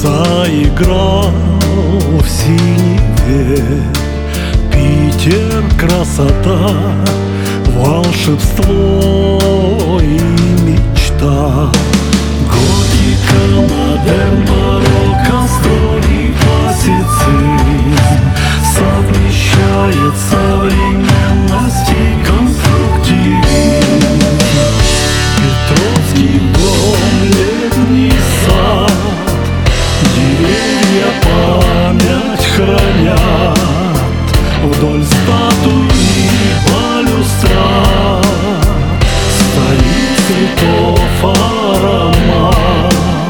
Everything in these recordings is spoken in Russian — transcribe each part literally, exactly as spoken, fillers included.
Заиграл в синеве Питер, красота, волшебство и мечта. Готика, модерн, барокко, строгий классицизм совмещает современность и конструктивизм. Петровский дом, летний сад, деревья память хранят. Вдоль статуи балюстрад стоит цветов аромат.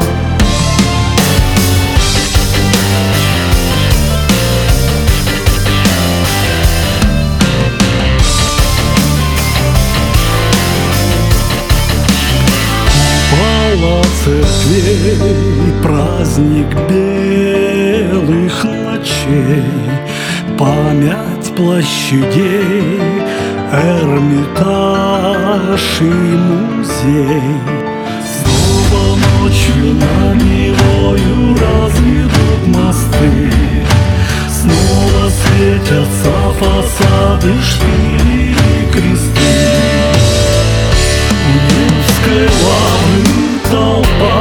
Купола церквей, праздник белых ночей, память площадей, Эрмитаж и музей. Снова ночью над Невою разведут мосты, снова светятся фасады, шпили и кресты. У Невской лавры толпа,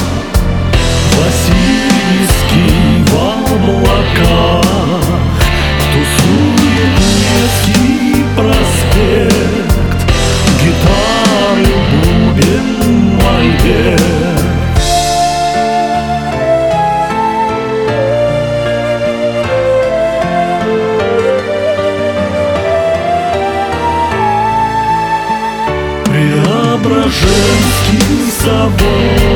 Васильевский в облаках. Тусует Невский проспект, гитары, бубен, мольберт. Преображенский собор,